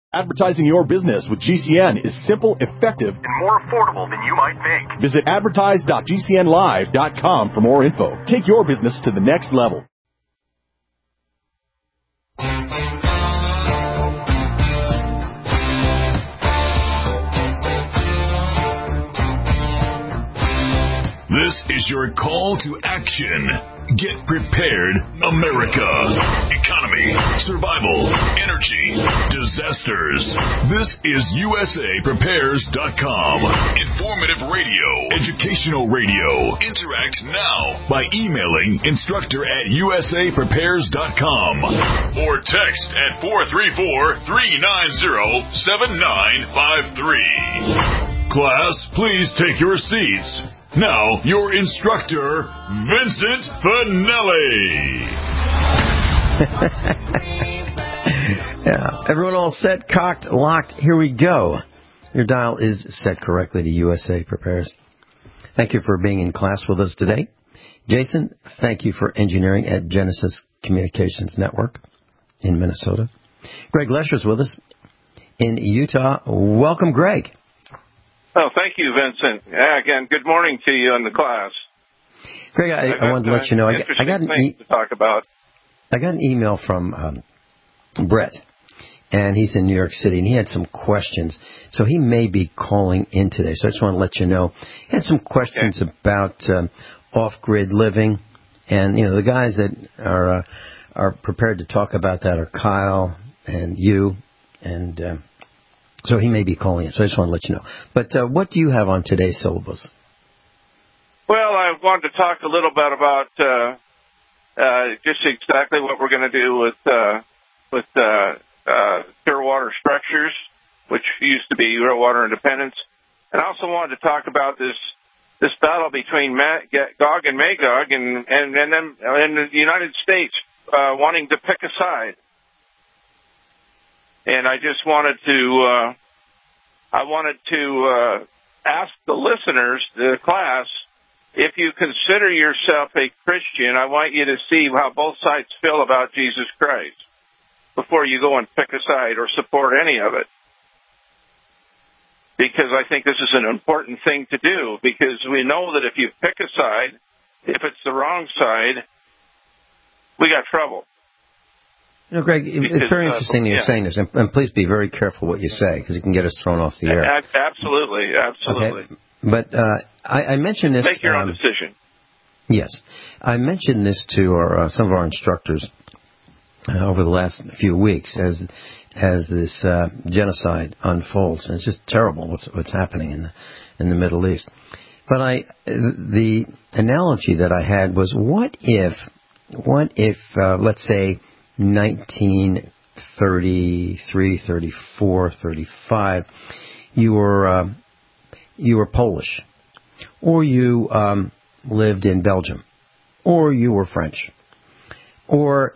Advertising your business with GCN is simple, effective, and more affordable than you might think. Visit advertise.gcnlive.com for more info. Take your business to the next level. This is your call to action. Get prepared, America. Economy, survival, energy, disasters. This is USAPrepares.com. Informative radio, educational radio. Interact now by emailing instructor@USAPrepares.com or text at 434-390-7953. Class, please take your seats. Now, your instructor, Vincent Finelli. Yeah, everyone all set, cocked, locked. Here we go. Your dial is set correctly to USA Prepares. Thank you for being in class with us today. Jason, thank you for engineering at Genesis Communications Network in Minnesota. Greg Lesher's with us in Utah. Welcome, Greg. Oh, thank you, Vincent. Again, good morning to you in the class. Greg, I wanted to let you know, I got to talk about. I got an email from Brett, and he's in New York City, and he had some questions. So he may be calling in today. So I just want to let you know. He had some questions about off-grid living, and the guys that are prepared to talk about that are Kyle and you, and so he may be calling in. So I just want to let you know. But what do you have on today's syllabus? Well, I wanted to talk a little bit about just exactly what we're going to do with pure water structures, which used to be water independence. And I also wanted to talk about this battle between Gog and Magog and then in the United States wanting to pick a side. And I just wanted to ask the listeners, the class, if you consider yourself a Christian, I want you to see how both sides feel about Jesus Christ before you go and pick a side or support any of it. Because I think this is an important thing to do, because we know that if you pick a side, if it's the wrong side, we got trouble. Greg, it's very interesting that you're saying this, and please be very careful what you say, because it can get us thrown off the air. Absolutely. Okay. But I mentioned this. Make your own decision. Yes. I mentioned this to some of our instructors over the last few weeks as this genocide unfolds. And it's just terrible what's happening in the Middle East. But the analogy that I had was, what if let's say, 1933, 34, 35, you were Polish, or you lived in Belgium, or you were French, or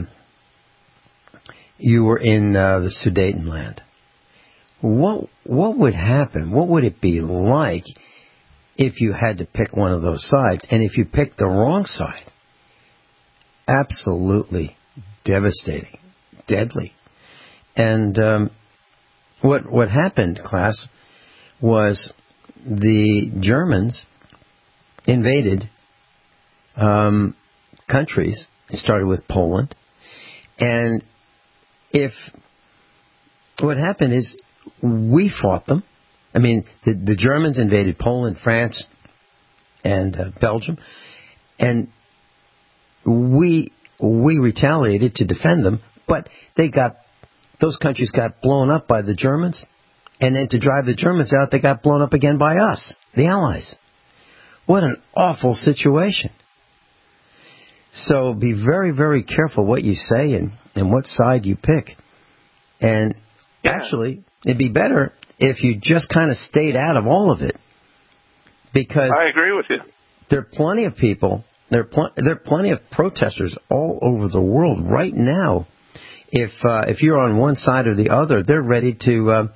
you were in the Sudetenland. What would happen? What would it be like if you had to pick one of those sides? And if you picked the wrong side, absolutely devastating, deadly. And what happened, class, was the Germans invaded countries. It started with Poland. And what happened is we fought them. I mean, the Germans invaded Poland, France, and Belgium. And we retaliated to defend them, but those countries got blown up by the Germans, and then to drive the Germans out, they got blown up again by us, the Allies. What an awful situation. So be very, very careful what you say and what side you pick. And actually, it'd be better if you just kind of stayed out of all of it. Because I agree with you. There are plenty of people. There are plenty of protesters all over the world right now. If you're on one side or the other, they're ready to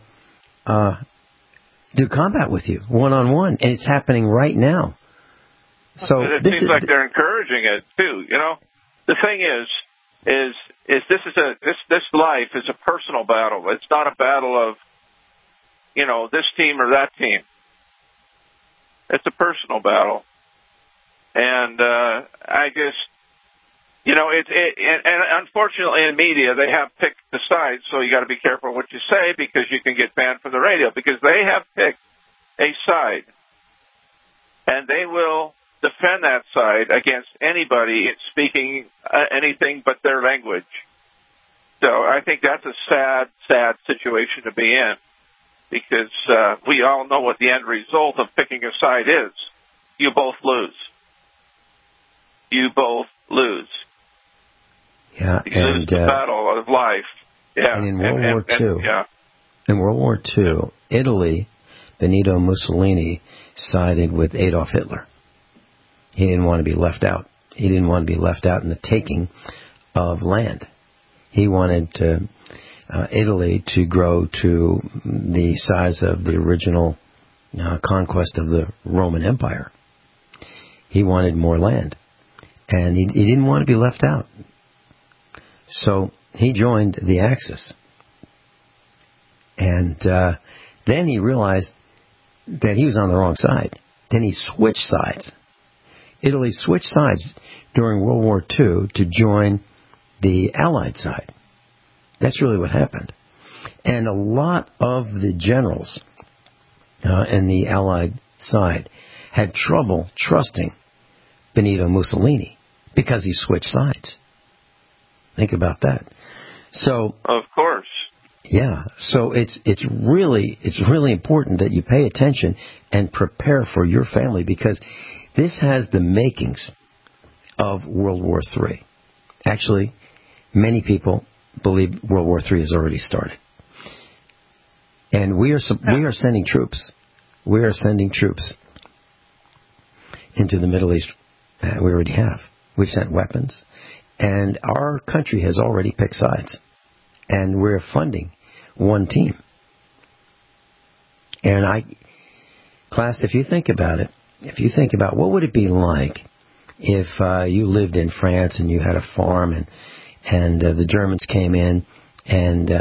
do combat with you one-on-one, and it's happening right now. So it seems like they're encouraging it too. The thing is is this life is a personal battle. It's not a battle of, this team or that team. It's a personal battle. And I just, and unfortunately in media, they have picked the sides, so you got to be careful what you say because you can get banned from the radio because they have picked a side. And they will defend that side against anybody speaking anything but their language. So I think that's a sad, sad situation to be in because we all know what the end result of picking a side is. You both lose. You both lose. Yeah, you lose the battle of life. Yeah. And in World War II, Italy, Benito Mussolini sided with Adolf Hitler. He didn't want to be left out. He didn't want to be left out in the taking of land. He wanted Italy to grow to the size of the original conquest of the Roman Empire. He wanted more land. And he didn't want to be left out. So he joined the Axis. And then he realized that he was on the wrong side. Then he switched sides. Italy switched sides during World War II to join the Allied side. That's really what happened. And a lot of the generals in the Allied side had trouble trusting Benito Mussolini because he switched sides. Think about that. So, of course. Yeah. So it's really important that you pay attention and prepare for your family because this has the makings of World War III. Actually, many people believe World War III has already started. And we are sending troops. We are sending troops into the Middle East. We already have. We've sent weapons. And our country has already picked sides. And we're funding one team. And class, if you think about it, what would it be like if you lived in France and you had a farm and the Germans came in and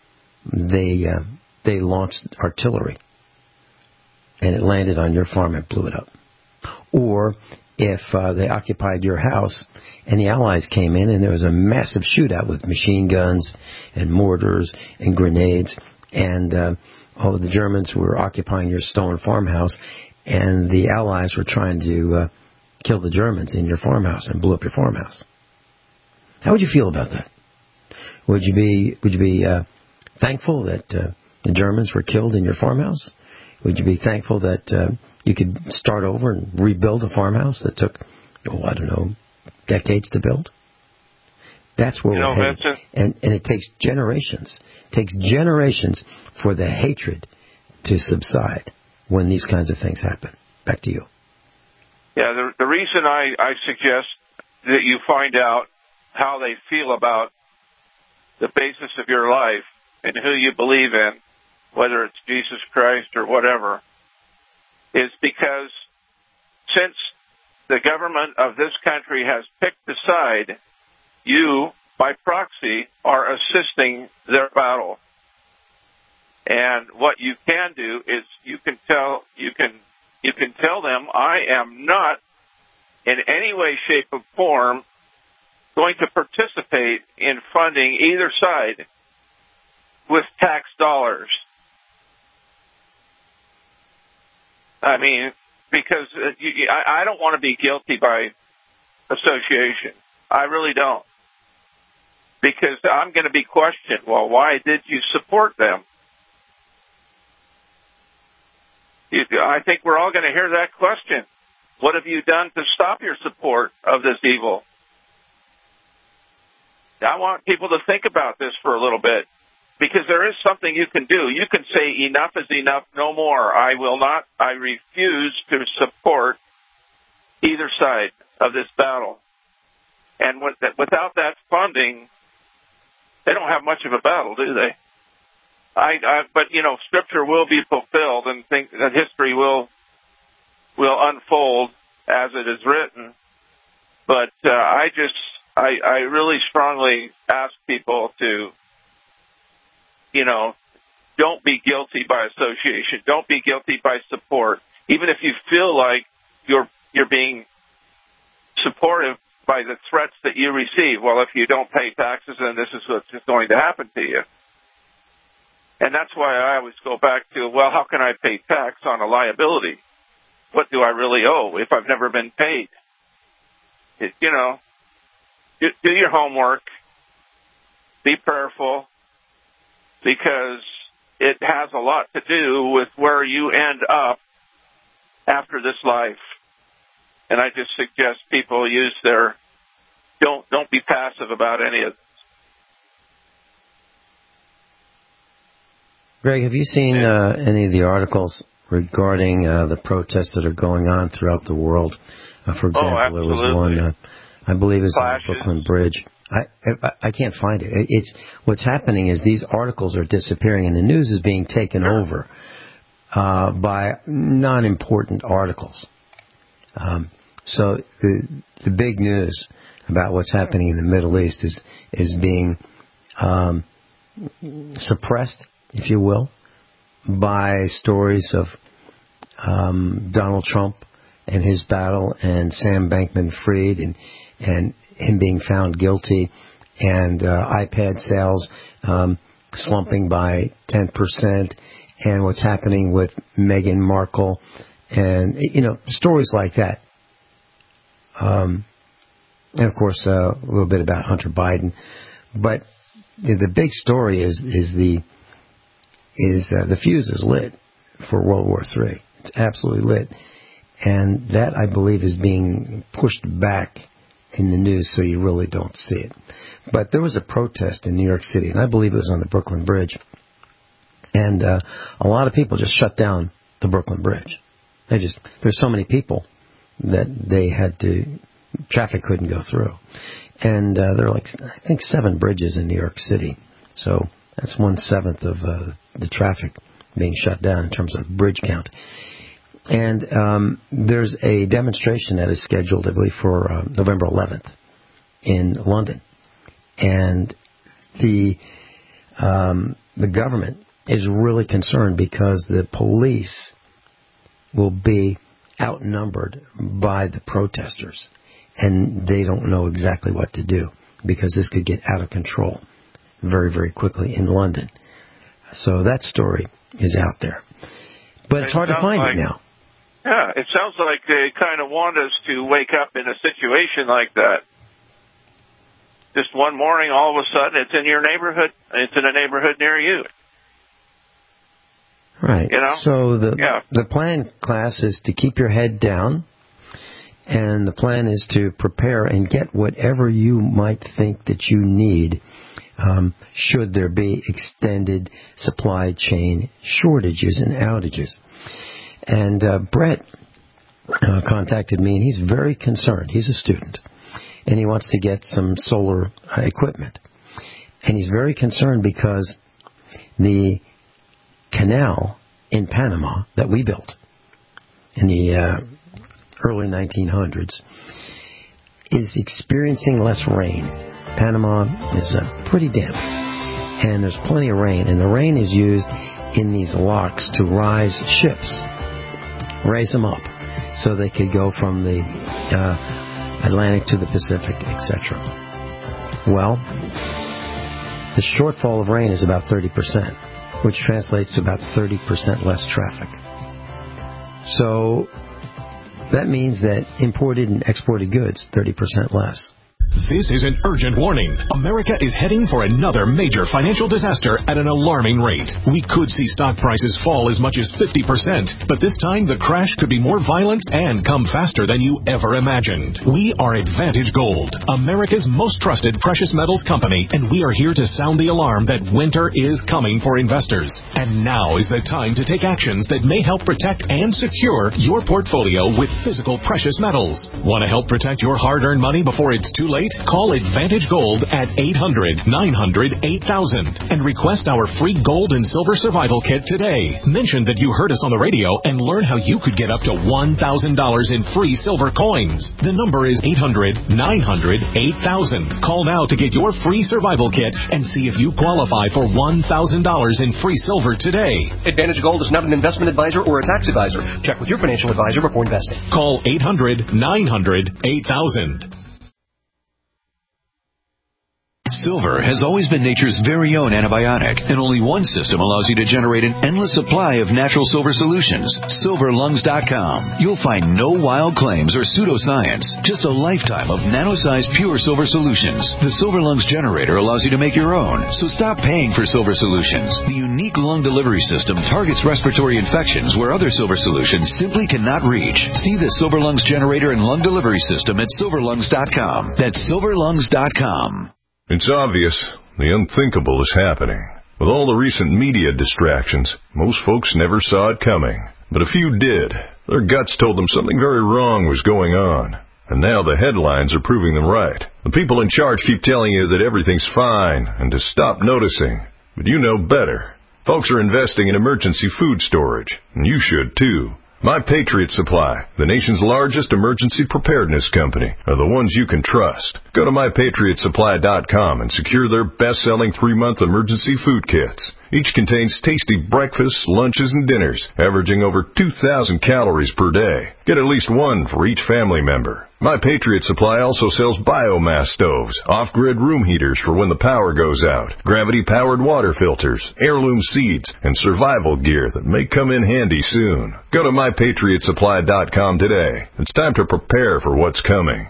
they launched artillery and it landed on your farm and blew it up. Or if they occupied your house and the Allies came in and there was a massive shootout with machine guns and mortars and grenades and all of the Germans were occupying your stone farmhouse and the Allies were trying to kill the Germans in your farmhouse and blew up your farmhouse. How would you feel about that? Would you be thankful that the Germans were killed in your farmhouse? Would you be thankful that you could start over and rebuild a farmhouse that took, decades to build? That's where we're headed. And it takes generations. It takes generations for the hatred to subside when these kinds of things happen. Back to you. Yeah, the reason I suggest that you find out how they feel about the basis of your life and who you believe in, whether it's Jesus Christ or whatever, is because since the government of this country has picked a side, you, by proxy, are assisting their battle. And what you can do is you can tell them, I am not in any way, shape, or form going to participate in funding either side with tax dollars. I mean, because I don't want to be guilty by association. I really don't. Because I'm going to be questioned. Well, why did you support them? I think we're all going to hear that question. What have you done to stop your support of this evil? I want people to think about this for a little bit. Because there is something you can do. You can say, enough is enough, no more. I refuse to support either side of this battle. And without that funding, they don't have much of a battle, do they? But Scripture will be fulfilled and that history will unfold as it is written. But I really strongly ask people to, don't be guilty by association. Don't be guilty by support. Even if you feel like you're being supportive by the threats that you receive. Well, if you don't pay taxes, then this is what's going to happen to you. And that's why I always go back to, well, how can I pay tax on a liability? What do I really owe if I've never been paid? Do your homework. Be prayerful, because it has a lot to do with where you end up after this life. And I just suggest people don't be passive about any of this. Greg, have you seen any of the articles regarding the protests that are going on throughout the world? For example, there was one, I believe it's on the Brooklyn Bridge. I can't find it. It's what's happening is these articles are disappearing, and the news is being taken over by non-important articles. So the big news about what's happening in the Middle East is being suppressed, if you will, by stories of Donald Trump and his battle, and Sam Bankman-Fried and him being found guilty, and iPad sales slumping by 10%, and what's happening with Meghan Markle, and stories like that. And of course, a little bit about Hunter Biden, but the big story is the fuse is lit for World War III. It's absolutely lit, and that, I believe, is being pushed back in the news, so you really don't see it. But there was a protest in New York City, and I believe it was on the Brooklyn Bridge, and a lot of people just shut down the Brooklyn Bridge. There's so many people that traffic couldn't go through. And there are I think 7 bridges in New York City. So that's 1/7 of the traffic being shut down in terms of bridge count. And there's a demonstration that is scheduled, I believe, for November 11th in London. And the government is really concerned because the police will be outnumbered by the protesters, and they don't know exactly what to do, because this could get out of control very, very quickly in London. So that story is out there. But it's hard to find it now. Yeah, it sounds like they kind of want us to wake up in a situation like that. Just one morning, all of a sudden, it's in your neighborhood. It's in a neighborhood near you. Right. So the plan, class, is to keep your head down, and the plan is to prepare and get whatever you might think that you need should there be extended supply chain shortages and outages. And Brett contacted me, and he's very concerned. He's a student, and he wants to get some solar equipment. And he's very concerned because the canal in Panama that we built in the early 1900s is experiencing less rain. Panama is pretty damp, and there's plenty of rain, and the rain is used in these locks to raise them up, so they could go from the Atlantic to the Pacific, etc. Well, the shortfall of rain is about 30%, which translates to about 30% less traffic. So that means that imported and exported goods, 30% less. This is an urgent warning. America is heading for another major financial disaster at an alarming rate. We could see stock prices fall as much as 50%, but this time the crash could be more violent and come faster than you ever imagined. We are Advantage Gold, America's most trusted precious metals company, and we are here to sound the alarm that winter is coming for investors. And now is the time to take actions that may help protect and secure your portfolio with physical precious metals. Want to help protect your hard-earned money before it's too late? rate? Call Advantage Gold at 800-900-8000 and request our free gold and silver survival kit today. Mention that you heard us on the radio and learn how you could get up to $1,000 in free silver coins. The number is 800-900-8000. Call now to get your free survival kit and see if you qualify for $1,000 in free silver today. Advantage Gold is not an investment advisor or a tax advisor. Check with your financial advisor before investing. Call 800-900-8000. Silver has always been nature's very own antibiotic, and only one system allows you to generate an endless supply of natural silver solutions. SilverLungs.com. You'll find no wild claims or pseudoscience, just a lifetime of nano-sized pure silver solutions. The Silver Lungs generator allows you to make your own, so stop paying for silver solutions. The unique lung delivery system targets respiratory infections where other silver solutions simply cannot reach. See the Silver Lungs generator and lung delivery system at SilverLungs.com. That's SilverLungs.com. It's obvious the unthinkable is happening. With all the recent media distractions, most folks never saw it coming. But a few did. Their guts told them something very wrong was going on. And now the headlines are proving them right. The people in charge keep telling you that everything's fine and to stop noticing. But you know better. Folks are investing in emergency food storage, and you should too. My Patriot Supply, the nation's largest emergency preparedness company, are the ones you can trust. Go to MyPatriotSupply.com and secure their best-selling 3-month emergency food kits. Each contains tasty breakfasts, lunches, and dinners, averaging over 2,000 calories per day. Get at least one for each family member. My Patriot Supply also sells biomass stoves, off-grid room heaters for when the power goes out, gravity-powered water filters, heirloom seeds, and survival gear that may come in handy soon. Go to MyPatriotSupply.com today. It's time to prepare for what's coming.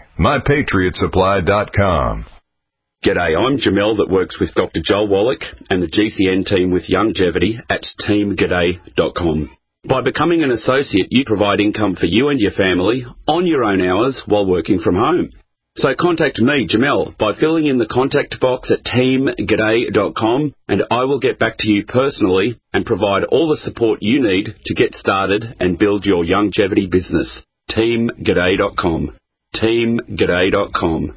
MyPatriotSupply.com. G'day, I'm Jamel that works with Dr. Joel Wallach and the GCN team with Longevity at teamg'day.com. By becoming an associate, you provide income for you and your family on your own hours while working from home. So contact me, Jamel, by filling in the contact box at teamg'day.com, and I will get back to you personally and provide all the support you need to get started and build your longevity business. teamg'day.com. teamg'day.com.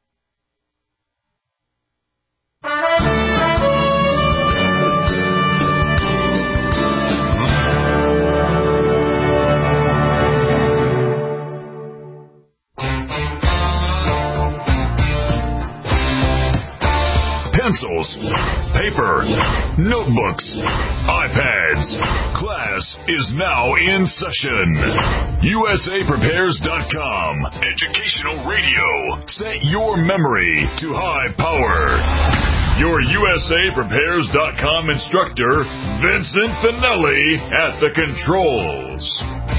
Pencils, paper, notebooks, iPads. Class is now in session. USAPrepares.com. Educational radio. Set your memory to high power. Your USAPrepares.com instructor, Vincent Finelli, at the controls.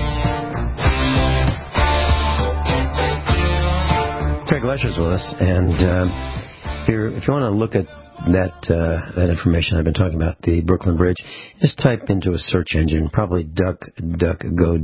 Craig Lesher's with us, and if you want to look at that information I've been talking about, the Brooklyn Bridge, just type into a search engine, probably DuckDuckGo,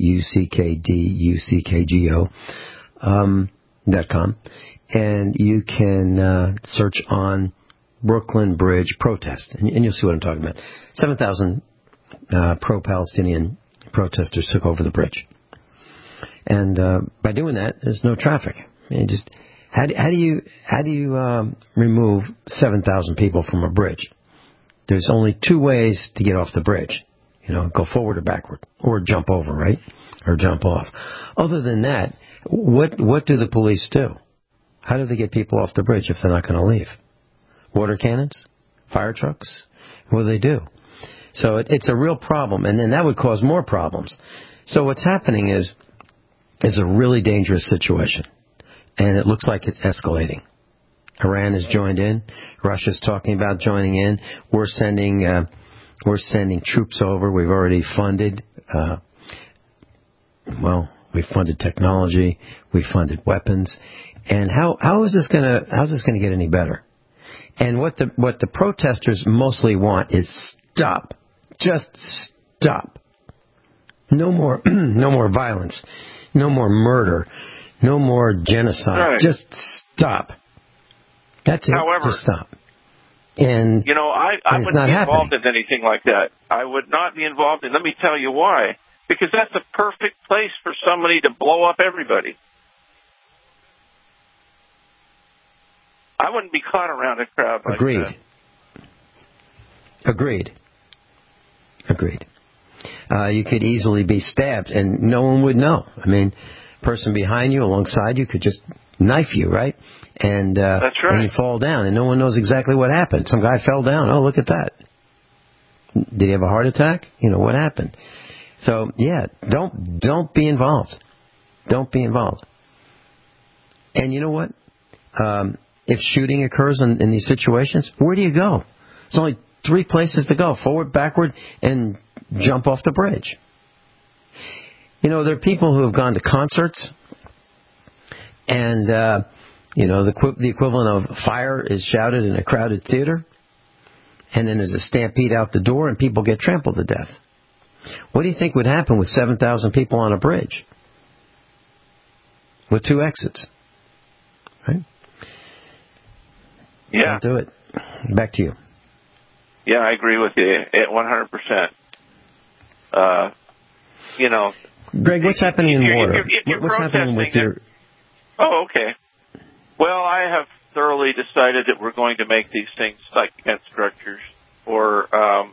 DuckDuckGo.com, and you can search on Brooklyn Bridge protest, and you'll see what I'm talking about. 7,000 pro-Palestinian protesters took over the bridge, and by doing that, there's no traffic. How do you remove 7,000 people from a bridge? There's only two ways to get off the bridge. Go forward or backward, or jump over, right? Or jump off. Other than that, what do the police do? How do they get people off the bridge if they're not going to leave? Water cannons? Fire trucks? What do? So it's a real problem, and then that would cause more problems. So what's happening is a really dangerous situation. And it looks like it's escalating. Iran has joined in. Russia's talking about joining in. We're sending troops over. We've already funded. We funded technology. We funded weapons. And how is this going to get any better? And what the protesters mostly want is stop. Just stop. No more violence. No more murder. No more genocide. Right. Just stop. That's it. However, just stop. And I wouldn't be involved in anything like that. I would not be involved in. Let me tell you why. Because that's the perfect place for somebody to blow up everybody. I wouldn't be caught around a crowd like that. Agreed. You could easily be stabbed, and no one would know. I mean, person behind you, alongside you, could just knife you, right? And that's right. And you fall down, and no one knows exactly what happened. Some guy fell down. Oh, look at that. Did he have a heart attack? What happened? So, yeah, don't be involved. Don't be involved. And you know what? If shooting occurs in these situations, where do you go? There's only 3 places to go: forward, backward, and jump off the bridge. There are people who have gone to concerts, and the equivalent of fire is shouted in a crowded theater, and then there's a stampede out the door, and people get trampled to death. What do you think would happen with 7,000 people on a bridge with 2 exits? Right? Yeah. Don't do it. Back to you. Yeah, I agree with you 100%. Greg, what's happening in water? If you're what's happening with your... Oh, okay. Well, I have thoroughly decided that we're going to make these things like tent structures or,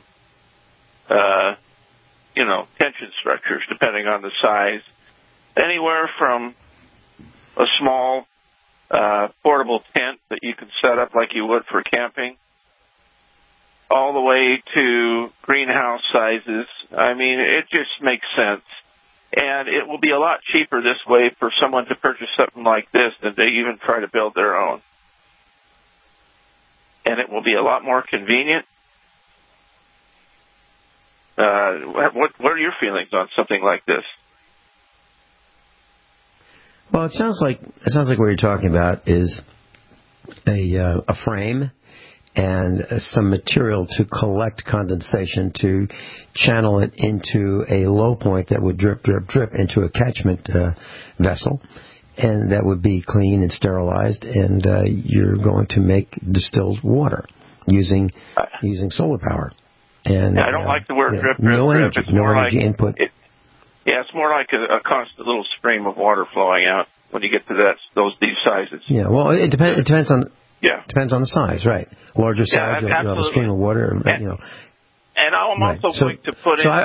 tension structures, depending on the size. Anywhere from a small portable tent that you can set up like you would for camping, all the way to greenhouse sizes. I mean, it just makes sense. And it will be a lot cheaper this way for someone to purchase something like this than to even try to build their own. And it will be a lot more convenient. What are your feelings on something like this? Well, it sounds like what you're talking about is a frame and some material to collect condensation, to channel it into a low point that would drip, drip, drip into a catchment vessel, and that would be clean and sterilized, and you're going to make distilled water using solar power. And I don't like the word drip, drip, no drip. Energy, no energy input. It's more like a constant little stream of water flowing out when you get to these sizes. Yeah, well, it depends on. Yeah, depends on the size, right? Larger size, you'll have a stream of water, And I'm also going to put in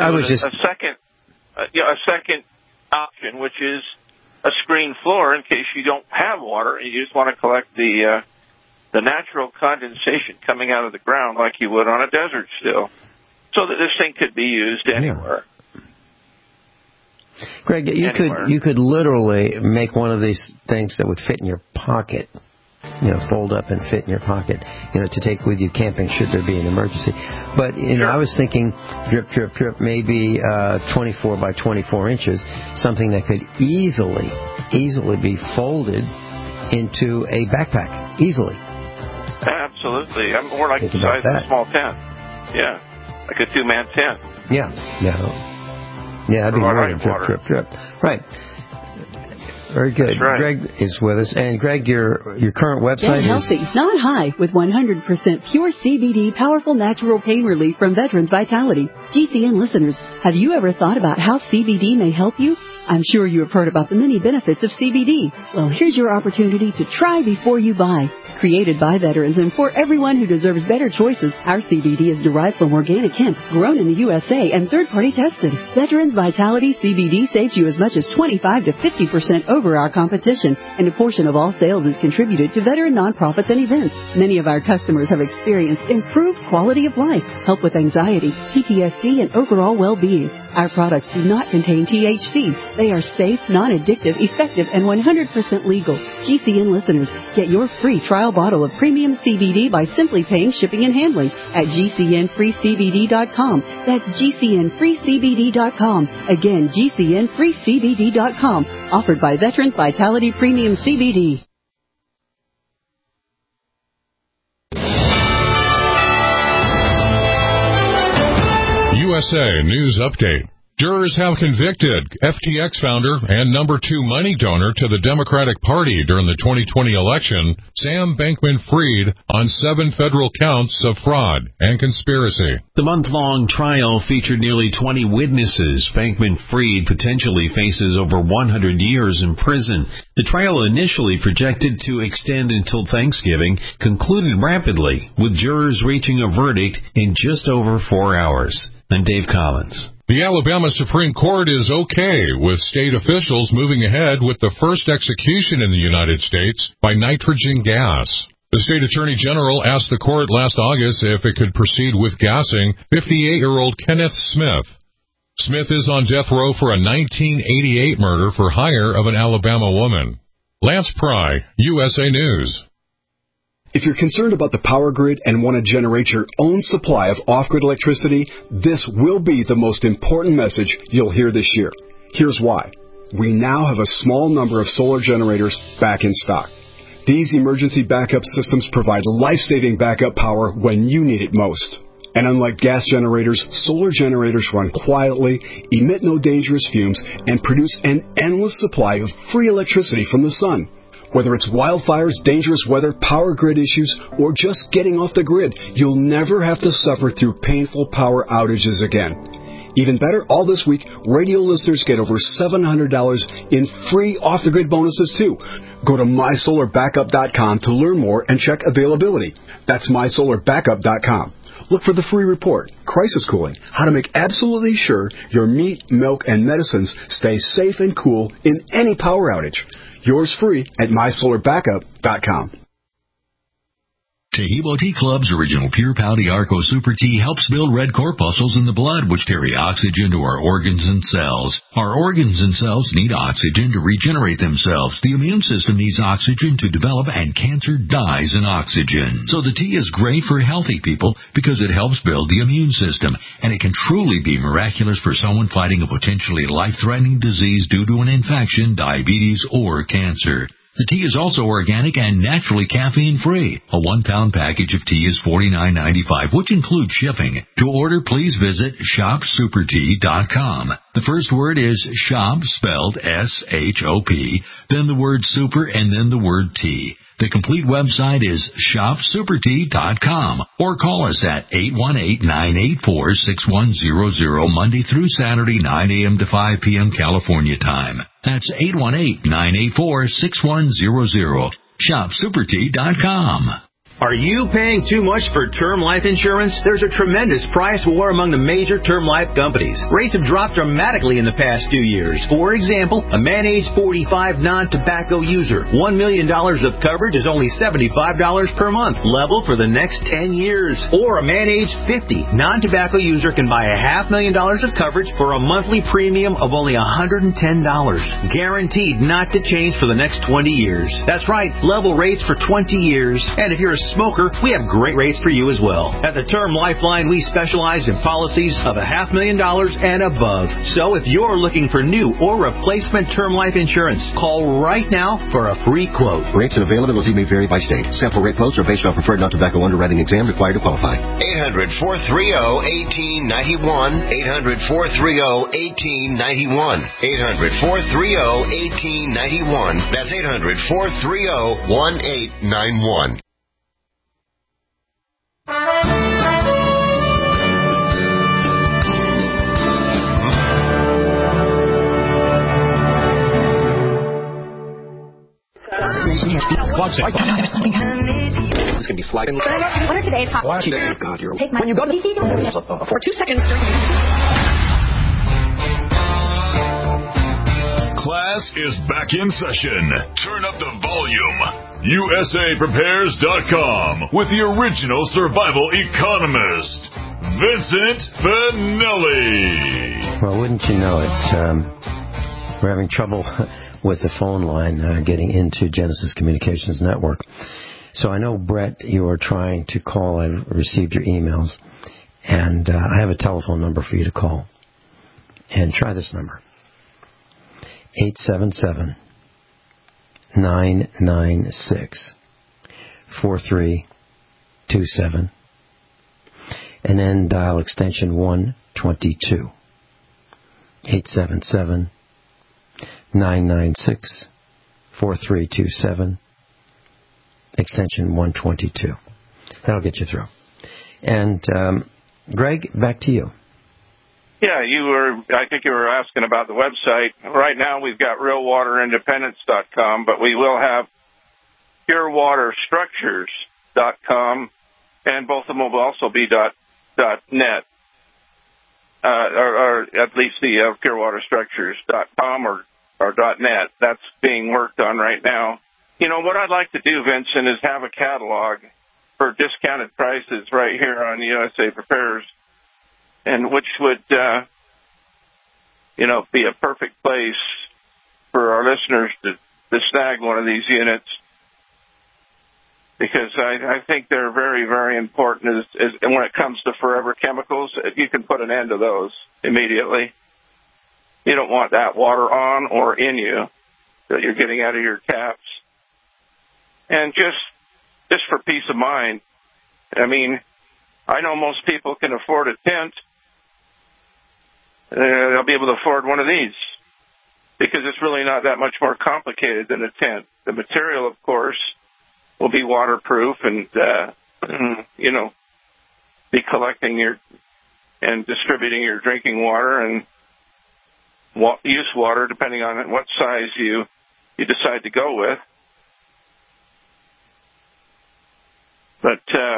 a second option, which is a screen floor in case you don't have water and you just want to collect the natural condensation coming out of the ground like you would on a desert still, so that this thing could be used anywhere. Greg, you could literally make one of these things that would fit in your pocket. Fold up and fit in your pocket, to take with you camping should there be an emergency. But, Sure. I was thinking drip, drip, drip, maybe 24 by 24 inches, something that could easily be folded into a backpack, easily. Absolutely. I'm more like the size of a small tent. Yeah, like a 2-man tent. Yeah, that'd be more than drip, drip, drip. Right. Very good. That's right. Greg is with us. And Greg, your current website Get healthy, not high, with 100% pure CBD powerful natural pain relief from Veterans Vitality. GCN listeners, have you ever thought about how CBD may help you? I'm sure you have heard about the many benefits of CBD. Well, here's your opportunity to try before you buy. Created by veterans and for everyone who deserves better choices, our CBD is derived from organic hemp, grown in the USA and third-party tested. Veterans Vitality CBD saves you as much as 25 to 50% over our competition, and a portion of all sales is contributed to veteran nonprofits and events. Many of our customers have experienced improved quality of life, help with anxiety, PTSD, and overall well-being. Our products do not contain THC. They are safe, non-addictive, effective, and 100% legal. GCN listeners, get your free trial bottle of premium CBD by simply paying shipping and handling at GCNFreeCBD.com. That's GCNFreeCBD.com. Again, GCNFreeCBD.com. Offered by Veterans Vitality Premium CBD. USA News Update. Jurors have convicted FTX founder and number 2 money donor to the Democratic Party during the 2020 election, Sam Bankman-Fried, on 7 federal counts of fraud and conspiracy. The month-long trial featured nearly 20 witnesses. Bankman-Fried potentially faces over 100 years in prison. The trial, initially projected to extend until Thanksgiving, concluded rapidly, with jurors reaching a verdict in just over 4 hours. I'm Dave Collins. The Alabama Supreme Court is okay with state officials moving ahead with the first execution in the United States by nitrogen gas. The state attorney general asked the court last August if it could proceed with gassing 58-year-old Kenneth Smith. Smith is on death row for a 1988 murder for hire of an Alabama woman. Lance Pry, USA News. If you're concerned about the power grid and want to generate your own supply of off-grid electricity, this will be the most important message you'll hear this year. Here's why. We now have a small number of solar generators back in stock. These emergency backup systems provide life-saving backup power when you need it most. And unlike gas generators, solar generators run quietly, emit no dangerous fumes, and produce an endless supply of free electricity from the sun. Whether it's wildfires, dangerous weather, power grid issues, or just getting off the grid, you'll never have to suffer through painful power outages again. Even better, all this week, radio listeners get over $700 in free off-the-grid bonuses, too. Go to mysolarbackup.com to learn more and check availability. That's mysolarbackup.com. Look for the free report, Crisis Cooling, how to make absolutely sure your meat, milk, and medicines stay safe and cool in any power outage. Yours free at mysolarbackup.com. Tahibo Tea Club's original Pure Pau Arco Super Tea helps build red corpuscles in the blood, which carry oxygen to our organs and cells. Our organs and cells need oxygen to regenerate themselves. The immune system needs oxygen to develop, and cancer dies in oxygen. So the tea is great for healthy people because it helps build the immune system, and it can truly be miraculous for someone fighting a potentially life-threatening disease due to an infection, diabetes, or cancer. The tea is also organic and naturally caffeine-free. A 1-pound package of tea is $49.95, which includes shipping. To order, please visit shopsupertea.com. The first word is shop, spelled S-H-O-P, then the word super, and then the word tea. The complete website is shopsupertea.com, or call us at 818-984-6100 Monday through Saturday, 9 a.m. to 5 p.m. California time. That's 818-984-6100. shopsupertea.com. Are you paying too much for term life insurance? There's a tremendous price war among the major term life companies. Rates have dropped dramatically in the past 2 years. For example, a man age 45 non-tobacco user, $1 million of coverage is only $75 per month, level for the next 10 years. Or a man age 50 non-tobacco user can buy $500,000 of coverage for a monthly premium of only $110, guaranteed not to change for the next 20 years. That's right, level rates for 20 years. And if you're a smoker, we have great rates for you as well. At the Term Lifeline, we specialize in policies of $500,000 and above. So if you're looking for new or replacement term life insurance, call right now for a free quote. Rates and availability may vary by state. Sample rate quotes are based on preferred non-tobacco underwriting exam required to qualify. 800-430-1891. 800-430-1891. 800-430-1891. That's 800-430-1891. There's something happening. It's going to be sliding. What are today's hot ones? God, you're... Take my... When you go to the... For 2 seconds during... Class is back in session. Turn up the volume. USAPrepares.com with the original survival economist, Vincent Finelli. Well, wouldn't you know it, we're having trouble with the phone line getting into Genesis Communications Network. So I know, Brett, you are trying to call. I've received your emails, and I have a telephone number for you to call. And try this number. 877-996-4327. And then dial extension 122. 877-996-4327, extension 122. That'll get you through. And, Greg, back to you. Yeah, I think you were asking about the website. Right now we've got realwaterindependence.com, but we will have purewaterstructures.com, and both of them will also be .net, or at least the purewaterstructures.com or .net. That's being worked on right now. You know, what I'd like to do, Vincent, is have a catalog for discounted prices right here on USA Prepares, and which would, be a perfect place for our listeners to snag one of these units, because I think they're very, very important. And when it comes to forever chemicals, you can put an end to those immediately. You don't want that water on or in you that you're getting out of your taps. And just for peace of mind, I mean, I know most people can afford a tent. They'll be able to afford one of these, because it's really not that much more complicated than a tent. The material, of course, will be waterproof and, be collecting and distributing your drinking water and use water depending on what size you decide to go with. But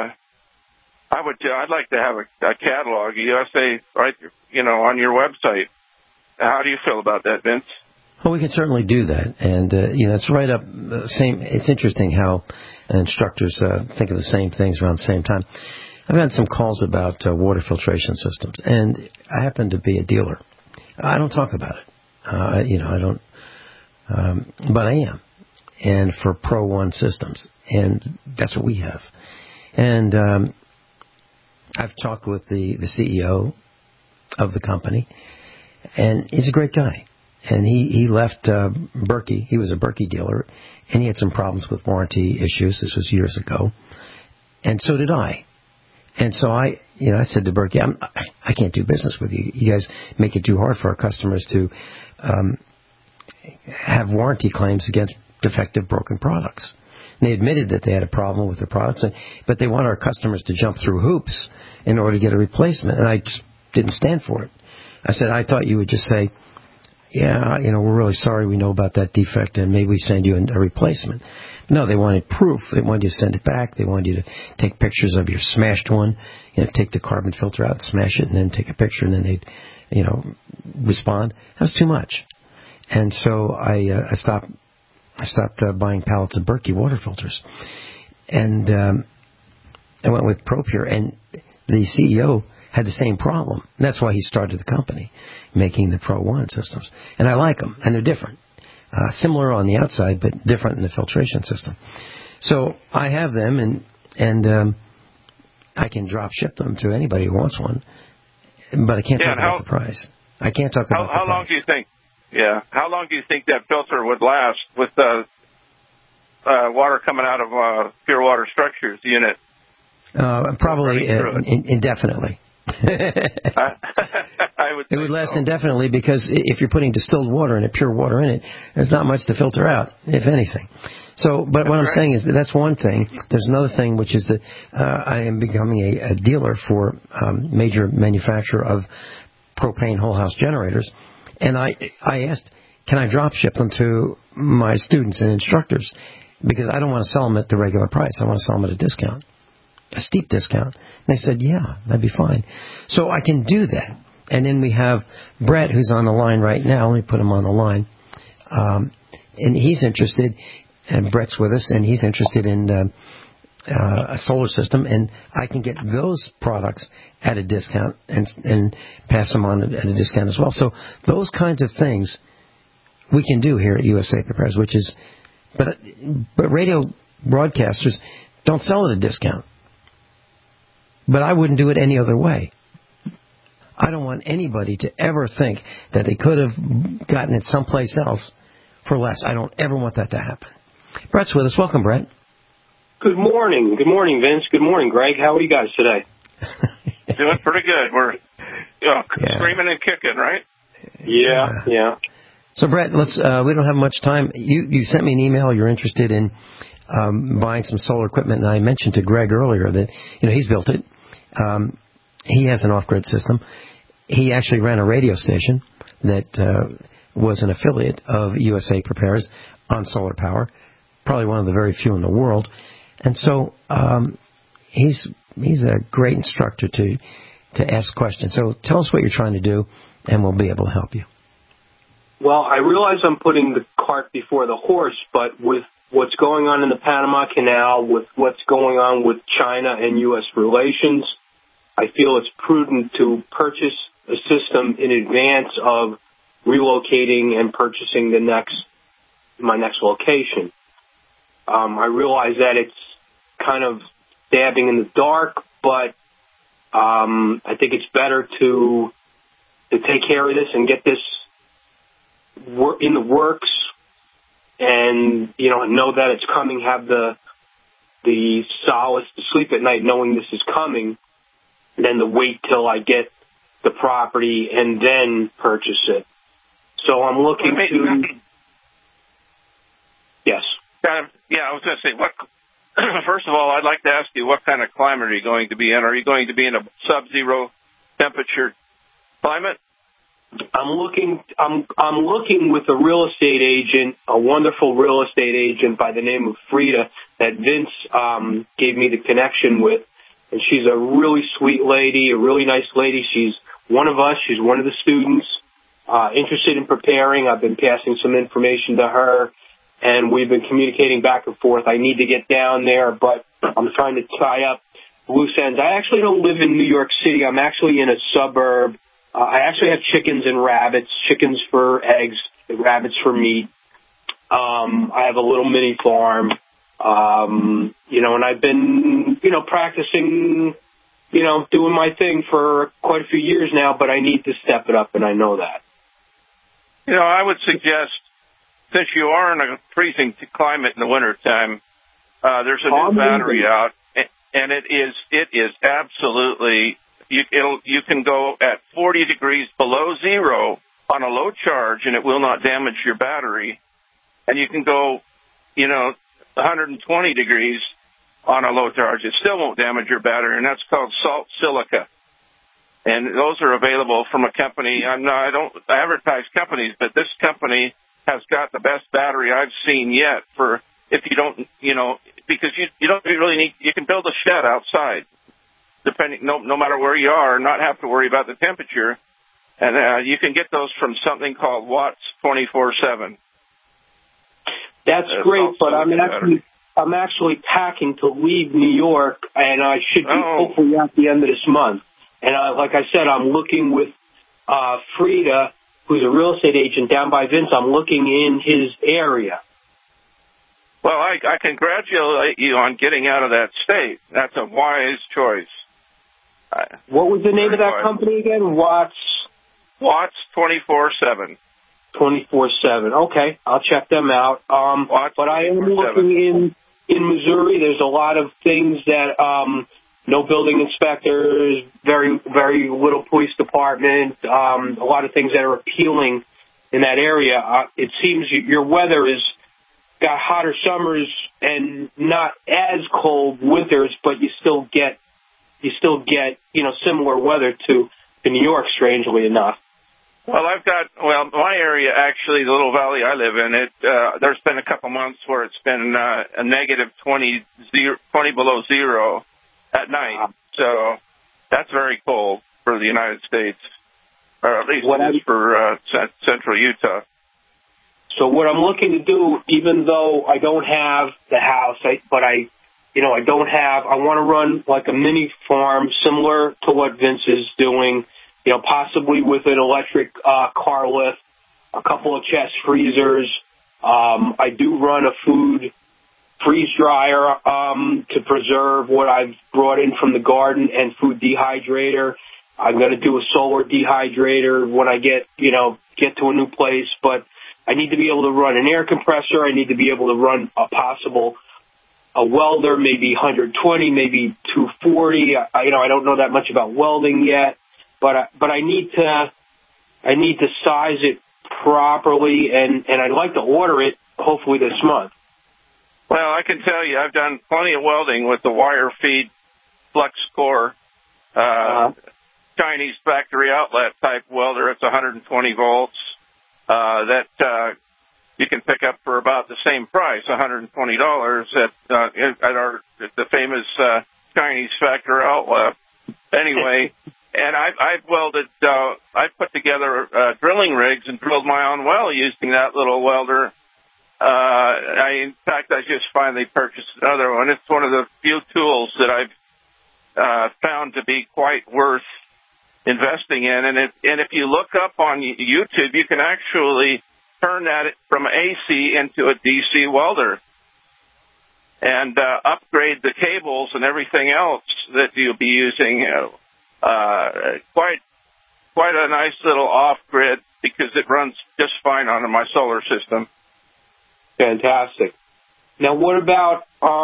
I'd like to have a catalog, USA, right, on your website. How do you feel about that, Vince? Well, we can certainly do that, and it's right up the same. It's interesting how instructors think of the same things around the same time. I've had some calls about water filtration systems, and I happen to be a dealer. I don't talk about it, I don't, but I am, and for Pro One systems, and that's what we have. And I've talked with the CEO of the company, and he's a great guy. And he left Berkey. He was a Berkey dealer, and he had some problems with warranty issues. This was years ago, and so did I. And so I said to Berkey, I can't do business with you. You guys make it too hard for our customers to have warranty claims against defective, broken products. And they admitted that they had a problem with the products, but they want our customers to jump through hoops in order to get a replacement. And I just didn't stand for it. I said, I thought you would just say, yeah, we're really sorry, we know about that defect, and maybe we send you a replacement. No, they wanted proof. They wanted you to send it back. They wanted you to take pictures of your smashed one, take the carbon filter out, smash it, and then take a picture, and then they'd, respond. That was too much. And so I stopped buying pallets of Berkey water filters. And I went with ProPure, and the CEO had the same problem. And that's why he started the company, making the Pro One systems. And I like them, and they're different. Similar on the outside, but different in the filtration system. So I have them, and I can drop ship them to anybody who wants one, but I can't talk about the price. I can't talk about the price. How long do you think? Yeah, how long do you think that filter would last with the water coming out of Pure Water Structures unit? Probably indefinitely. It would last indefinitely, because if you're putting distilled water and pure water in it, there's not much to filter out, if anything. So, but what I'm saying is that's one thing. There's another thing, which is that I am becoming a dealer for major manufacturer of propane whole house generators, and I asked, can I drop ship them to my students and instructors, because I don't want to sell them at the regular price. I want to sell them at a discount. A steep discount. And they said, yeah, that'd be fine. So I can do that. And then we have Brett, who's on the line right now. Let me put him on the line. And he's interested, and Brett's with us, and he's interested in a solar system, and I can get those products at a discount and pass them on at a discount as well. So those kinds of things we can do here at USA Prepares, which is, but radio broadcasters don't sell at a discount. But I wouldn't do it any other way. I don't want anybody to ever think that they could have gotten it someplace else for less. I don't ever want that to happen. Brett's with us. Welcome, Brett. Good morning. Good morning, Vince. Good morning, Greg. How are you guys today? Doing pretty good. We're screaming and kicking, right? Yeah. So, Brett, let's. We don't have much time. You sent me an email. You're interested in buying some solar equipment, and I mentioned to Greg earlier that he's built it. He has an off-grid system. He actually ran a radio station that was an affiliate of USA Prepares on solar power, probably one of the very few in the world. And so he's a great instructor to ask questions. So tell us what you're trying to do, and we'll be able to help you. Well, I realize I'm putting the cart before the horse, but with what's going on in the Panama Canal, with what's going on with China and U.S. relations, I feel it's prudent to purchase a system in advance of relocating and purchasing my next location. I realize that it's kind of stabbing in the dark, but I think it's better to take care of this and get this in the works, and know that it's coming. Have the solace to sleep at night knowing this is coming, than to wait till I get the property and then purchase it. So I'm looking to. Yes. Yeah, I was going to say, first of all, I'd like to ask you, what kind of climate are you going to be in? Are you going to be in a sub-zero temperature climate? I'm looking with a real estate agent, a wonderful real estate agent by the name of Frida that Vince gave me the connection with. And she's a really sweet lady, a really nice lady. She's one of us. She's one of the students interested in preparing. I've been passing some information to her, and we've been communicating back and forth. I need to get down there, but I'm trying to tie up loose ends. I actually don't live in New York City. I'm actually in a suburb. I actually have chickens and rabbits, chickens for eggs, rabbits for meat. I have a little mini farm, and I've been, practicing, doing my thing for quite a few years now, but I need to step it up, and I know that. I would suggest, since you are in a freezing climate in the wintertime, there's a new battery out, and it is absolutely... You can go at 40 degrees below zero on a low charge, and it will not damage your battery. And you can go, 120 degrees on a low charge. It still won't damage your battery, and that's called salt silica. And those are available from a company. I don't advertise companies, but this company has got the best battery I've seen yet for if you don't, because you don't really need, you can build a shed outside. No matter where you are, not have to worry about the temperature. And you can get those from something called Watts 24/7. That's great, but I'm actually packing to leave New York, and I should be hopefully at the end of this month. And like I said, I'm looking with Frida, who's a real estate agent down by Vince. I'm looking in his area. Well, I congratulate you on getting out of that state. That's a wise choice. What was the name of that company again? Watts 24/7. 24/7. Okay, I'll check them out. But I am looking in Missouri. There's a lot of things that no building inspectors, very very little police department, a lot of things that are appealing in that area. It seems your weather is got hotter summers and not as cold winters, but you still get similar weather to New York, strangely enough. Well, my area, actually, the little valley I live in, there's been a couple months where it's been a negative 20 below zero at night. So that's very cold for the United States, or at least it is for central Utah. So what I'm looking to do, even though I don't have the house, I want to run like a mini farm similar to what Vince is doing, possibly with an electric car lift, a couple of chest freezers. I do run a food freeze dryer to preserve what I've brought in from the garden, and food dehydrator. I'm going to do a solar dehydrator when I get to a new place, but I need to be able to run an air compressor. I need to be able to run a welder, maybe 120, maybe 240. I don't know that much about welding yet, but I need to I need to size it properly, and I'd like to order it hopefully this month. Well, I can tell you I've done plenty of welding with the wire feed flux core Chinese factory outlet type welder. It's 120 volts that you can pick up for about the same price, $120 at the famous Chinese factory outlet. Anyway, and I've welded, I've put together drilling rigs and drilled my own well using that little welder. In fact, I just finally purchased another one. It's one of the few tools that I've found to be quite worth investing in. And if you look up on YouTube, you can actually turn that from AC into a DC welder and upgrade the cables and everything else that you'll be using. Quite a nice little off-grid because it runs just fine on my solar system. Fantastic. Now, what about,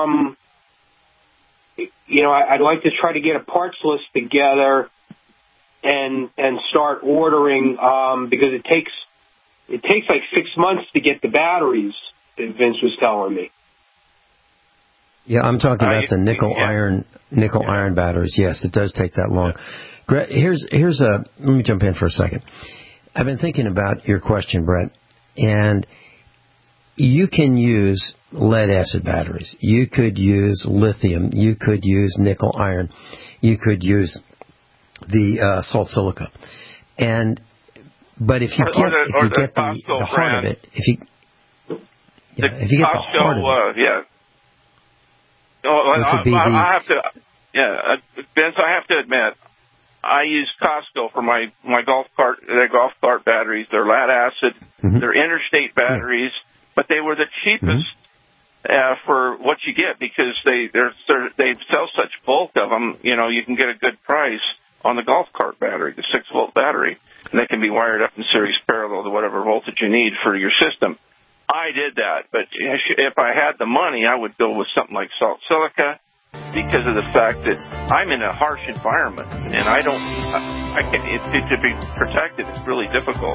I'd like to try to get a parts list together and start ordering because it takes like 6 months to get the batteries, Vince was telling me. Yeah, I'm talking about the nickel iron batteries. Yes, it does take that long. Here's let me jump in for a second. I've been thinking about your question, Brett, and you can use lead acid batteries. You could use lithium. You could use nickel iron. You could use the salt silica. But if you get the heart of it, if you get the heart of it, Vince, I have to admit, I use Costco for my golf cart batteries. They're lead acid. Mm-hmm. They're interstate batteries, but they were the cheapest for what you get because they sell such bulk of them. You can get a good price on the golf cart battery, the 6-volt battery, and they can be wired up in series parallel to whatever voltage you need for your system. I did that, but if I had the money, I would go with something like salt silica because of the fact that I'm in a harsh environment and to be protected is really difficult.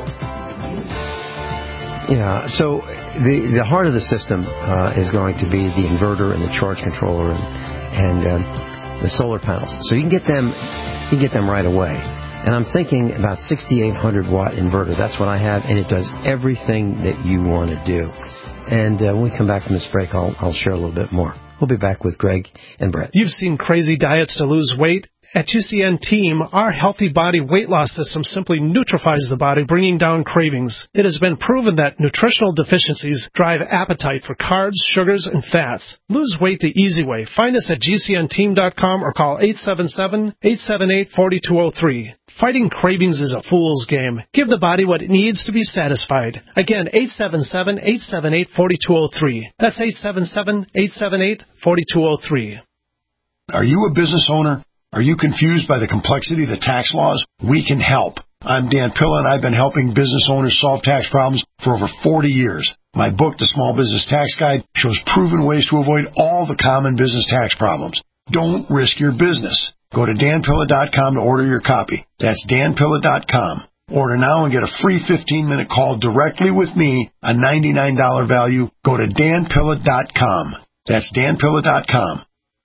Yeah, so the heart of the system is going to be the inverter and the charge controller and the solar panels. So you can get them right away. And I'm thinking about 6,800 watt inverter. That's what I have, and it does everything that you want to do. And when we come back from this break, I'll share a little bit more. We'll be back with Greg and Brett. You've seen crazy diets to lose weight. At GCN Team, our Healthy Body weight loss system simply neutralizes the body, bringing down cravings. It has been proven that nutritional deficiencies drive appetite for carbs, sugars, and fats. Lose weight the easy way. Find us at GCNteam.com or call 877-878-4203. Fighting cravings is a fool's game. Give the body what it needs to be satisfied. Again, 877-878-4203. That's 877-878-4203. Are you a business owner? Are you confused by the complexity of the tax laws? We can help. I'm Dan Pilla, and I've been helping business owners solve tax problems for over 40 years. My book, The Small Business Tax Guide, shows proven ways to avoid all the common business tax problems. Don't risk your business. Go to danpilla.com to order your copy. That's danpilla.com. Order now and get a free 15-minute call directly with me, a $99 value. Go to danpilla.com. That's danpilla.com.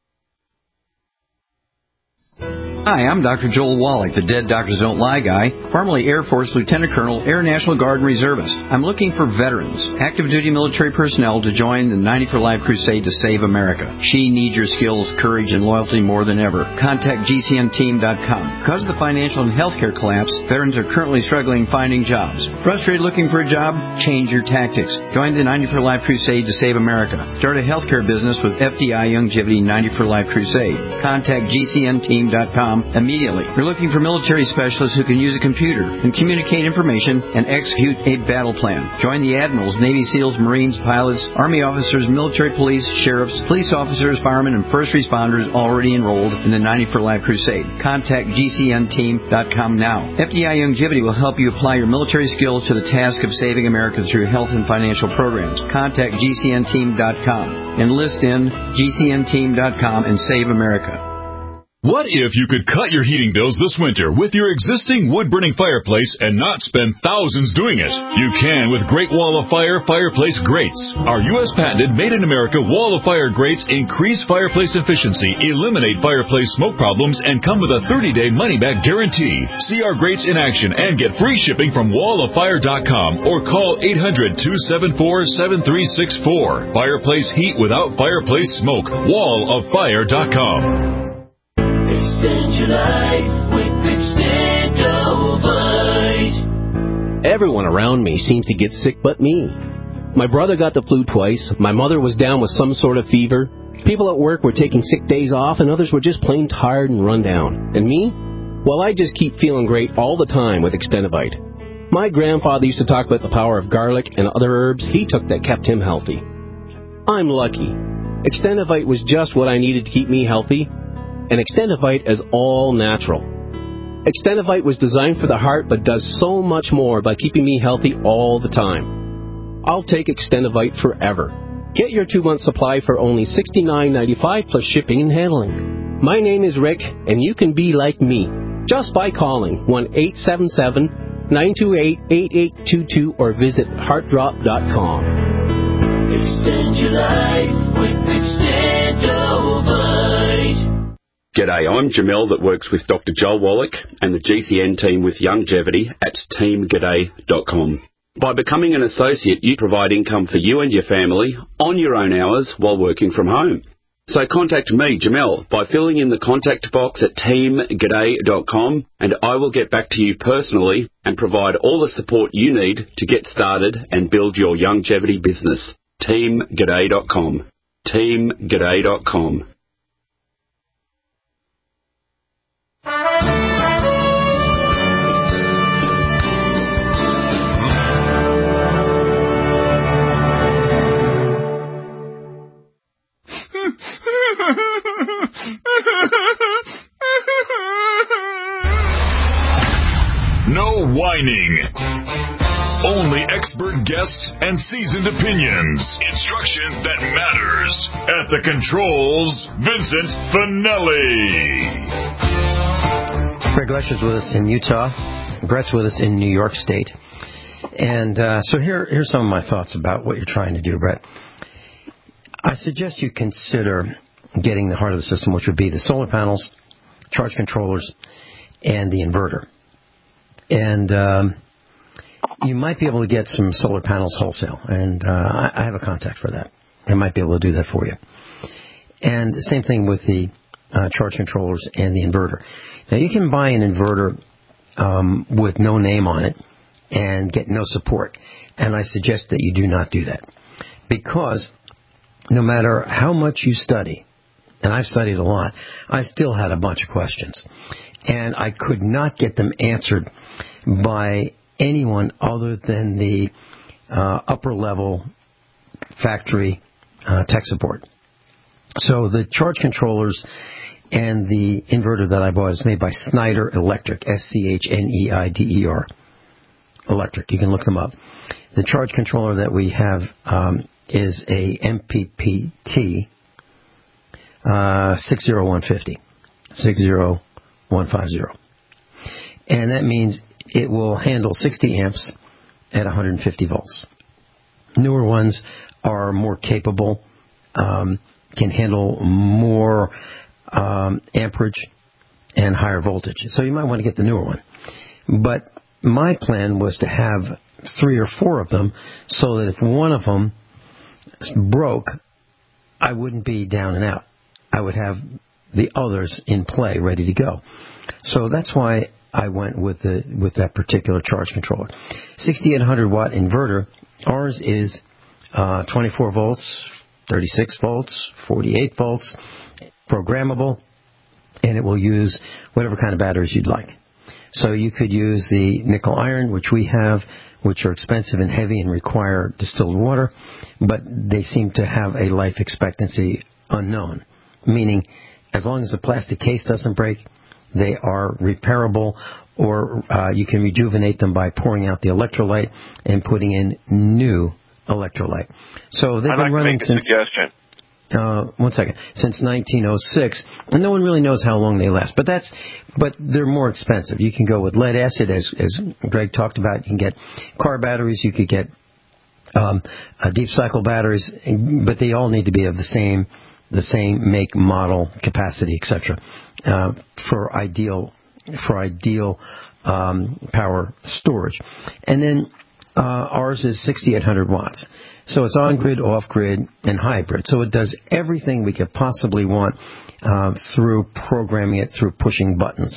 Hi, I'm Dr. Joel Wallach, the Dead Doctors Don't Lie guy, formerly Air Force Lieutenant Colonel, Air National Guard and Reservist. I'm looking for veterans, active duty military personnel to join the 90 for Life crusade to save America. She needs your skills, courage, and loyalty more than ever. Contact GCNteam.com. Because of the financial and healthcare collapse, veterans are currently struggling finding jobs. Frustrated looking for a job? Change your tactics. Join the 90 for Life crusade to save America. Start a healthcare business with FDI Longevity 90 for Life crusade. Contact GCNteam.com immediately. We're looking for military specialists who can use a computer and communicate information and execute a battle plan. Join the admirals, Navy SEALs, Marines, pilots, Army officers, military police, sheriffs, police officers, firemen, and first responders already enrolled in the 90 for Life crusade. Contact GCNteam.com now. FDI Longevity will help you apply your military skills to the task of saving America through health and financial programs. Contact GCNteam.com. Enlist in GCNteam.com and save America. What if you could cut your heating bills this winter with your existing wood-burning fireplace and not spend thousands doing it? You can with Great Wall of Fire fireplace grates. Our U.S. patented made-in-America Wall of Fire grates increase fireplace efficiency, eliminate fireplace smoke problems, and come with a 30-day money-back guarantee. See our grates in action and get free shipping from walloffire.com or call 800-274-7364. Fireplace heat without fireplace smoke. walloffire.com. Extend your life with Extendovite. Everyone around me seems to get sick but me. My brother got the flu twice. My mother was down with some sort of fever. People at work were taking sick days off, and others were just plain tired and run down. And me? Well, I just keep feeling great all the time with Extendovite. My grandfather used to talk about the power of garlic and other herbs he took that kept him healthy. I'm lucky. Extendovite was just what I needed to keep me healthy. And Extendovite is all natural. Extendovite was designed for the heart but does so much more by keeping me healthy all the time. I'll take Extendovite forever. Get your 2-month supply for only $69.95 plus shipping and handling. My name is Rick, and you can be like me just by calling 1-877-928-8822 or visit heartdrop.com. Extend your life with Extendovite. G'day, I'm Jamel that works with Dr. Joel Wallach and the GCN team with Longevity at teamg'day.com. By becoming an associate, you provide income for you and your family on your own hours while working from home. So contact me, Jamel, by filling in the contact box at teamg'day.com, and I will get back to you personally and provide all the support you need to get started and build your longevity business. teamg'day.com. teamg'day.com. No whining. Only expert guests and seasoned opinions. Instruction that matters. At the controls, Vincent Finelli. Greg Lesher's with us in Utah. Brett's with us in New York State. And so here's some of my thoughts about what you're trying to do, Brett. I suggest you consider getting the heart of the system, which would be the solar panels, charge controllers, and the inverter. And you might be able to get some solar panels wholesale, and I have a contact for that. I might be able to do that for you. And the same thing with the charge controllers and the inverter. Now, you can buy an inverter with no name on it and get no support, and I suggest that you do not do that, because no matter how much you study, and I've studied a lot, I still had a bunch of questions. And I could not get them answered by anyone other than the upper-level factory tech support. So the charge controllers and the inverter that I bought is made by Schneider Electric, Schneider Electric. You can look them up. The charge controller that we have is a MPPT 60150. 60150. And that means it will handle 60 amps at 150 volts. Newer ones are more capable, can handle more amperage and higher voltage. So you might want to get the newer one. But my plan was to have 3 or 4 of them so that if one of them broke, I wouldn't be down and out. I would have the others in play, ready to go. So that's why I went with that particular charge controller. 6800 watt inverter. Ours is 24 volts, 36 volts, 48 volts, programmable, and it will use whatever kind of batteries you'd like. So you could use the nickel iron, which we have, which are expensive and heavy and require distilled water, but they seem to have a life expectancy unknown, meaning as long as the plastic case doesn't break, they are repairable, or you can rejuvenate them by pouring out the electrolyte and putting in new electrolyte. So they've been running since. Suggestion. one second, since 1906, and no one really knows how long they last. But they're more expensive. You can go with lead acid, as Greg talked about. You can get car batteries. You could get deep cycle batteries, but they all need to be of the same make, model, capacity, etc. For ideal power storage. And then ours is 6,800 watts. So it's on-grid, off-grid, and hybrid. So it does everything we could possibly want through programming it, through pushing buttons.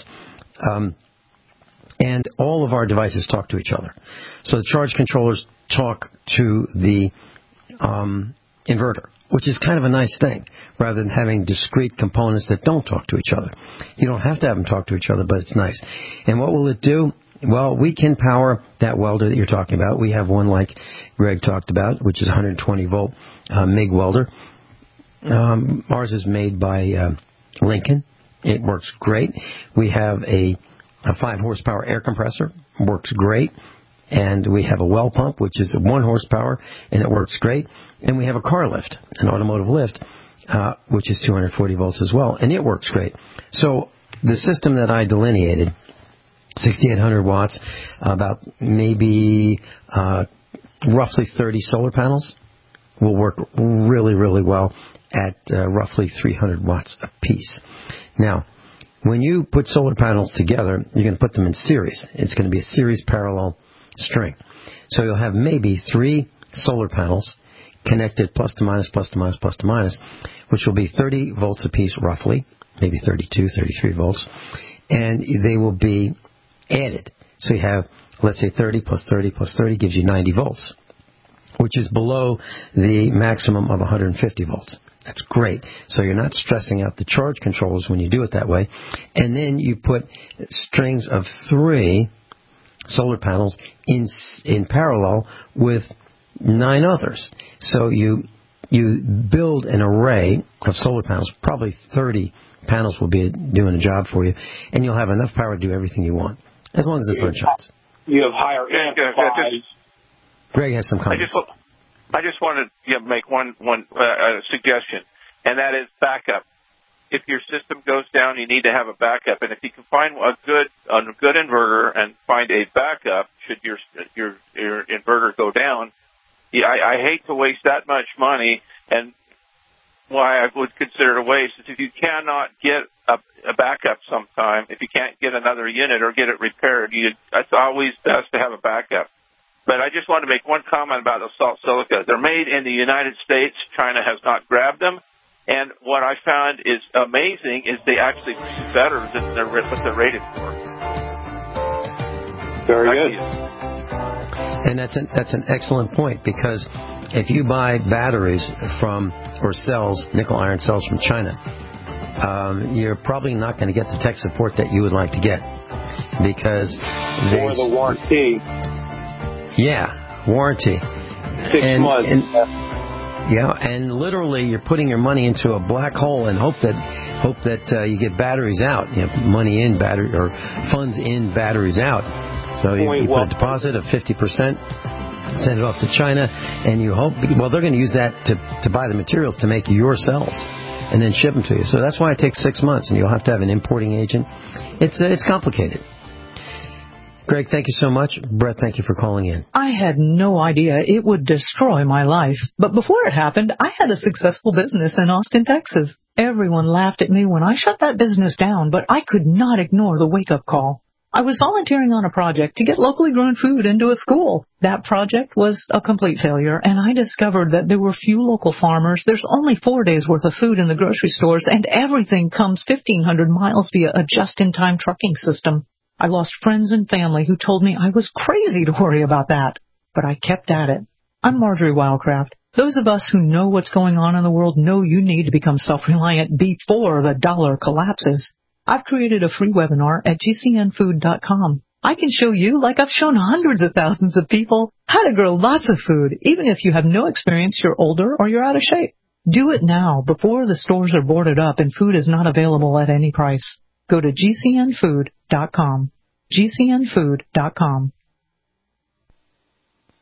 And all of our devices talk to each other. So the charge controllers talk to the inverter, which is kind of a nice thing, rather than having discrete components that don't talk to each other. You don't have to have them talk to each other, but it's nice. And what will it do? Well, we can power that welder that you're talking about. We have one like Greg talked about, which is 120-volt MIG welder. Ours is made by Lincoln. It works great. We have a 5-horsepower air compressor. Works great. And we have a well pump, which is 1 horsepower, and it works great. And we have a car lift, an automotive lift, which is 240 volts as well, and it works great. So the system that I delineated, 6,800 watts, about maybe roughly 30 solar panels, will work really, really well at roughly 300 watts apiece. Now, when you put solar panels together, you're going to put them in series. It's going to be a series parallel string. So you'll have maybe 3 solar panels connected plus to minus, which will be 30 volts apiece roughly, maybe 32, 33 volts, and they will be added. So you have, let's say 30 plus 30 plus 30 gives you 90 volts, which is below the maximum of 150 volts. That's great. So you're not stressing out the charge controllers when you do it that way. And then you put strings of 3 solar panels in parallel with 9 others. So you build an array of solar panels. Probably 30 panels will be doing a job for you, and you'll have enough power to do everything you want, as long as the sun shines. You have higher amplifiers. Greg has some comments. I just wanted to make one suggestion, and that is backup. If your system goes down, you need to have a backup. And if you can find a good inverter and find a backup, should your inverter go down, I hate to waste that much money. And why I would consider it a waste is if you cannot get a backup sometime, if you can't get another unit or get it repaired, it's always best to have a backup. But I just wanted to make one comment about the salt silica. They're made in the United States. China has not grabbed them. And what I found is amazing is they actually produce better than what they're rated for. Very good. And that's an excellent point, because if you buy batteries or cells, nickel iron cells from China, you're probably not going to get the tech support that you would like to get, because or the warranty. Yeah, warranty. 6 months. And literally you're putting your money into a black hole and hope that you get batteries out. Money in battery or funds in, batteries out. So you put a deposit of 50%, send it off to China, and you hope. Well, they're going to use that to buy the materials to make your cells, and then ship them to you. So that's why it takes 6 months, and you'll have to have an importing agent. It's complicated. Greg, thank you so much. Brett, thank you for calling in. I had no idea it would destroy my life. But before it happened, I had a successful business in Austin, Texas. Everyone laughed at me when I shut that business down, but I could not ignore the wake-up call. I was volunteering on a project to get locally grown food into a school. That project was a complete failure, and I discovered that there were few local farmers. There's only 4 days' worth of food in the grocery stores, and everything comes 1,500 miles via a just-in-time trucking system. I lost friends and family who told me I was crazy to worry about that, but I kept at it. I'm Marjorie Wildcraft. Those of us who know what's going on in the world know you need to become self-reliant before the dollar collapses. I've created a free webinar at gcnfood.com. I can show you, like I've shown hundreds of thousands of people, how to grow lots of food, even if you have no experience, you're older, or you're out of shape. Do it now before the stores are boarded up and food is not available at any price. Go to gcnfood.com. gcnfood.com.